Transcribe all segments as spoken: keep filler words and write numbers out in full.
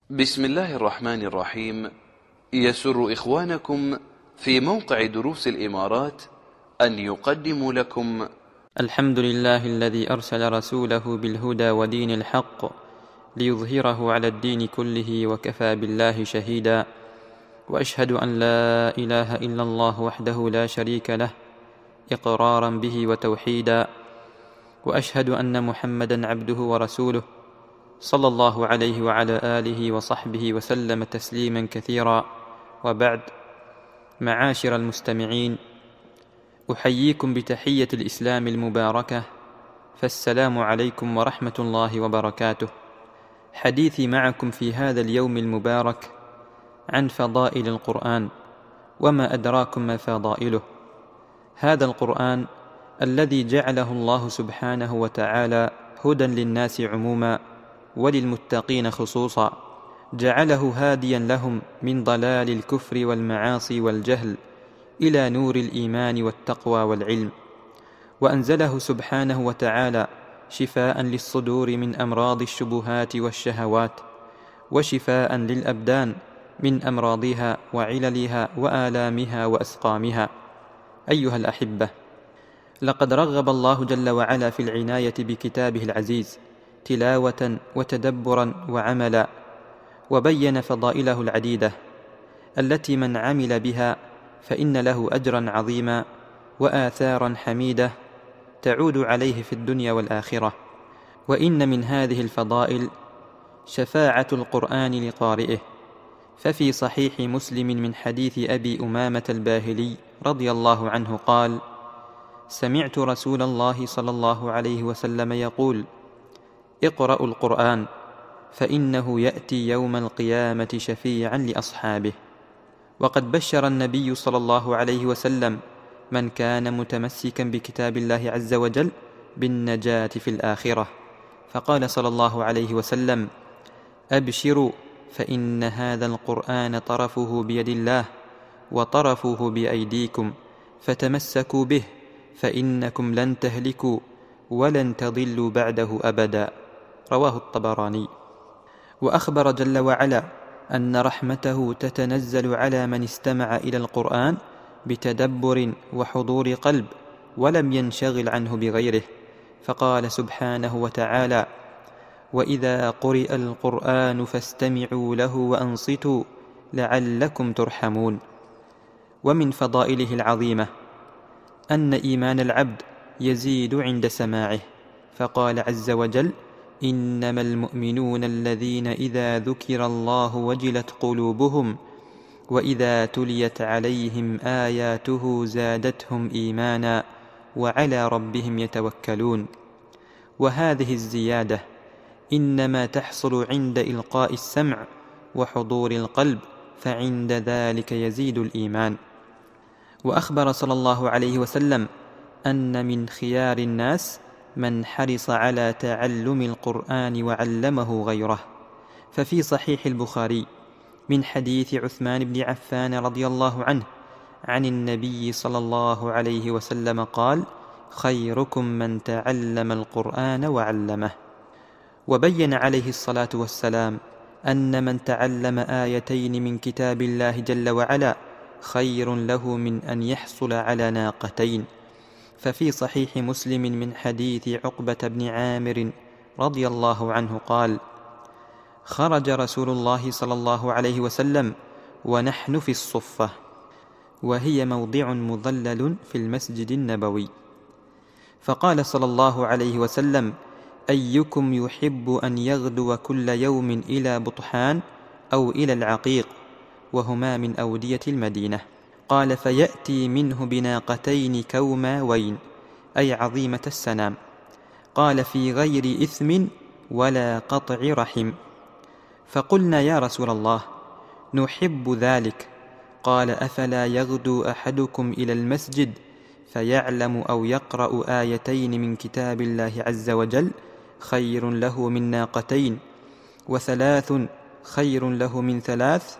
بسم الله الرحمن الرحيم. يسر إخوانكم في موقع دروس الإمارات أن يقدموا لكم الحمد لله الذي أرسل رسوله بالهدى ودين الحق ليظهره على الدين كله وكفى بالله شهيدا، وأشهد أن لا إله إلا الله وحده لا شريك له إقرارا به وتوحيدا، وأشهد أن محمدا عبده ورسوله صلى الله عليه وعلى آله وصحبه وسلم تسليما كثيرا. وبعد، معاشر المستمعين، أحييكم بتحية الإسلام المباركة، فالسلام عليكم ورحمة الله وبركاته. حديثي معكم في هذا اليوم المبارك عن فضائل القرآن، وما أدراكم ما فضائله. هذا القرآن الذي جعله الله سبحانه وتعالى هدى للناس عموما وللمتقين خصوصا، جعله هاديا لهم من ضلال الكفر والمعاصي والجهل إلى نور الإيمان والتقوى والعلم، وأنزله سبحانه وتعالى شفاء للصدور من أمراض الشبهات والشهوات، وشفاء للأبدان من أمراضها وعللها وآلامها وأسقامها. أيها الأحبة، لقد رغب الله جل وعلا في العناية بكتابه العزيز تلاوة وتدبرا وعملا، وبين فضائله العديدة التي من عمل بها فإن له أجرا عظيما وآثارا حميدة تعود عليه في الدنيا والآخرة. وإن من هذه الفضائل شفاعة القرآن لقارئه، ففي صحيح مسلم من حديث أبي أمامة الباهلي رضي الله عنه قال: سمعت رسول الله صلى الله عليه وسلم يقول: اقرأوا القرآن فإنه يأتي يوم القيامة شفيعا لأصحابه. وقد بشر النبي صلى الله عليه وسلم من كان متمسكا بكتاب الله عز وجل بالنجاة في الآخرة، فقال صلى الله عليه وسلم: أبشروا فإن هذا القرآن طرفه بيد الله وطرفه بأيديكم، فتمسكوا به فإنكم لن تهلكوا ولن تضلوا بعده أبدا. رواه الطبراني. وأخبر جل وعلا أن رحمته تتنزل على من استمع إلى القرآن بتدبر وحضور قلب ولم ينشغل عنه بغيره، فقال سبحانه وتعالى: وإذا قرئ القرآن فاستمعوا له وأنصتوا لعلكم ترحمون. ومن فضائله العظيمة أن إيمان العبد يزيد عند سماعه، فقال عز وجل: إنما المؤمنون الذين إذا ذكر الله وجلت قلوبهم وإذا تليت عليهم آياته زادتهم إيمانا وعلى ربهم يتوكلون. وهذه الزيادة إنما تحصل عند إلقاء السمع وحضور القلب، فعند ذلك يزيد الإيمان. وأخبر صلى الله عليه وسلم أن من خيار الناس من حرص على تعلم القرآن وعلمه غيره، ففي صحيح البخاري من حديث عثمان بن عفان رضي الله عنه عن النبي صلى الله عليه وسلم قال: خيركم من تعلم القرآن وعلمه. وبين عليه الصلاة والسلام أن من تعلم آيتين من كتاب الله جل وعلا خير له من أن يحصل على ناقتين، ففي صحيح مسلم من حديث عقبة بن عامر رضي الله عنه قال: خرج رسول الله صلى الله عليه وسلم ونحن في الصفة، وهي موضع مظلل في المسجد النبوي، فقال صلى الله عليه وسلم: أيكم يحب أن يغدو كل يوم إلى بطحان أو إلى العقيق، وهما من أودية المدينة؟ قال: فيأتي منه بناقتين كوماوين، أي عظيمة السنام. قال: في غير إثم ولا قطع رحم. فقلنا: يا رسول الله، نحب ذلك. قال: أفلا يغدو أحدكم إلى المسجد فيعلم أو يقرأ آيتين من كتاب الله عز وجل خير له من ناقتين، وثلاث خير له من ثلاث،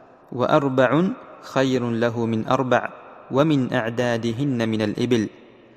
وأربع خير له من أربع، ومن أعدادهن من الإبل.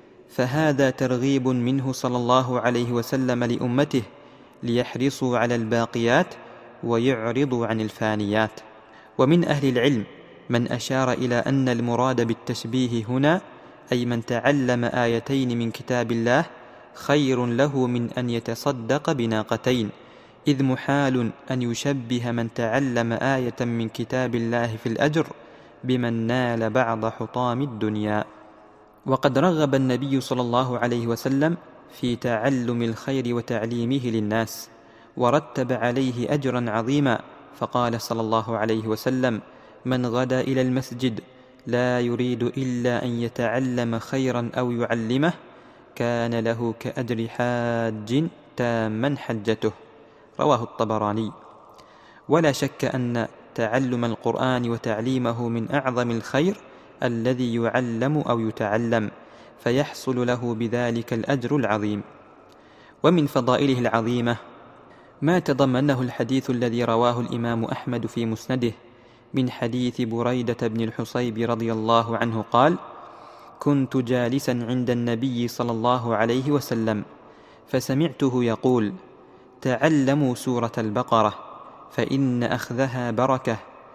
فهذا ترغيب منه صلى الله عليه وسلم لأمته ليحرصوا على الباقيات ويعرض عن الفانيات. ومن أهل العلم من أشار إلى أن المراد بالتشبيه هنا أي من تعلم آيتين من كتاب الله خير له من أن يتصدق بناقتين، إذ محال أن يشبه من تعلم آية من كتاب الله في الأجر بمن نال بعض حطام الدنيا. وقد رغب النبي صلى الله عليه وسلم في تعلم الخير وتعليمه للناس، ورتب عليه أجرا عظيما، فقال صلى الله عليه وسلم: من غدا إلى المسجد لا يريد إلا أن يتعلم خيرا أو يعلمه كان له كأجر حاج تاما حجته. رواه الطبراني. ولا شك أن تعلم القرآن وتعليمه من أعظم الخير الذي يعلم أو يتعلم، فيحصل له بذلك الأجر العظيم. ومن فضائله العظيمة ما تضمنه الحديث الذي رواه الإمام أحمد في مسنده من حديث بريدة بن الحصيب رضي الله عنه قال: كنت جالسا عند النبي صلى الله عليه وسلم فسمعته يقول: تعلموا سورة البقرة فإن أخذها بركة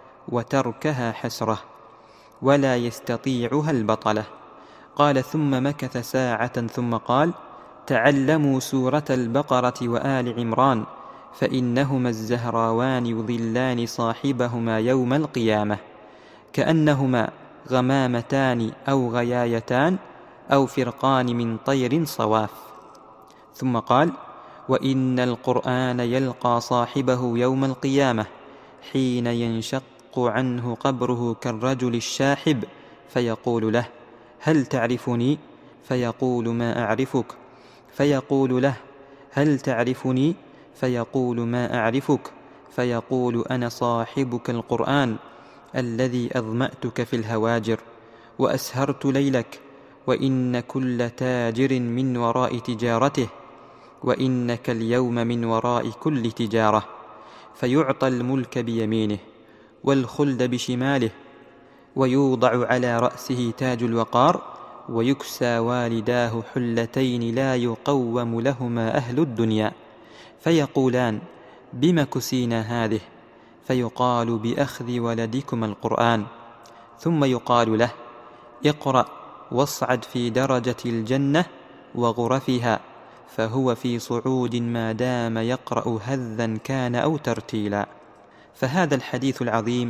وتركها حسرة ولا يستطيعها البطلة. قال: ثم مكث ساعة ثم قال: تعلموا سورة البقرة وآل عمران فإنهما الزهراوان يظلان صاحبهما يوم القيامة كأنهما غمامتان أو غيايتان أو فرقان من طير صواف. ثم قال: وإن القرآن يلقى صاحبه يوم القيامة حين ينشق عنه قبره كالرجل الشاحب فيقول له: هل تعرفني؟ فيقول: ما أعرفك. فيقول له: هل تعرفني؟ فيقول: ما أعرفك. فيقول: أنا صاحبك القرآن الذي أظمأتك في الهواجر وأسهرت ليلك، وإن كل تاجر من وراء تجارته، وإنك اليوم من وراء كل تجارة. فيعطى الملك بيمينه والخلد بشماله، ويوضع على رأسه تاج الوقار، ويكسى والداه حلتين لا يقوم لهما أهل الدنيا، فيقولان: بم كسينا هذه؟ فيقال: بأخذ ولدكما القرآن. ثم يقال له: اقرأ واصعد في درجة الجنة وغرفها، فهو في صعود ما دام يقرأ هذا كان أو ترتيلا. فهذا الحديث العظيم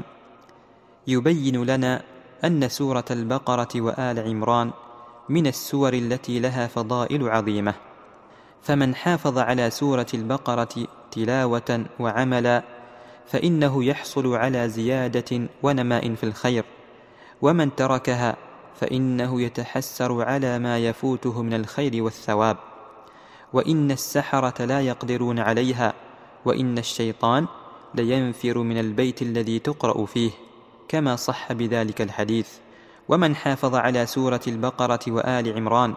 يبين لنا أن سورة البقرة وآل عمران من السور التي لها فضائل عظيمة، فمن حافظ على سورة البقرة تلاوة وعملا فإنه يحصل على زيادة ونماء في الخير، ومن تركها فإنه يتحسر على ما يفوته من الخير والثواب. وإن السحرة لا يقدرون عليها، وإن الشيطان لينفر من البيت الذي تقرأ فيه، كما صح بذلك الحديث. ومن حافظ على سورة البقرة وآل عمران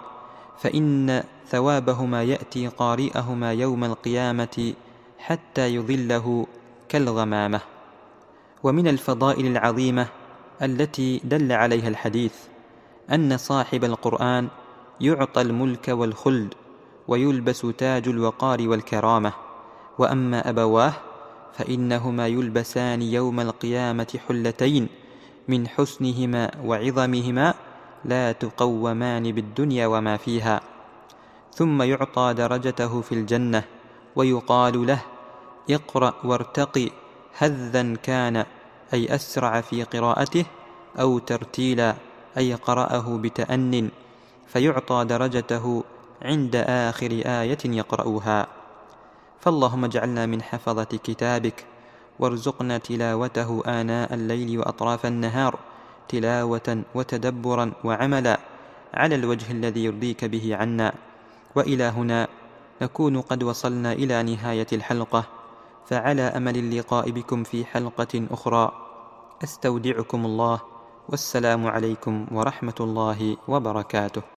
فإن ثوابهما يأتي قارئهما يوم القيامة حتى يظله كالغمامة. ومن الفضائل العظيمة التي دل عليها الحديث أن صاحب القرآن يعطى الملك والخلد ويلبس تاج الوقار والكرامة، وأما أبواه فإنهما يلبسان يوم القيامة حلتين من حسنهما وعظمهما لا تقومان بالدنيا وما فيها. ثم يعطى درجته في الجنة ويقال له: اقرأ وارتقي هذا كان، أي أسرع في قراءته، أو ترتيلا أي قرأه بتأن، فيعطى درجته عند آخر آية يقرأها. فاللهم اجعلنا من حفظة كتابك، وارزقنا تلاوته آناء الليل وأطراف النهار، تلاوة وتدبرا وعملا على الوجه الذي يرضيك به عنا. وإلى هنا نكون قد وصلنا إلى نهاية الحلقة، فعلى أمل اللقاء بكم في حلقة أخرى. أستودعكم الله، والسلام عليكم ورحمة الله وبركاته.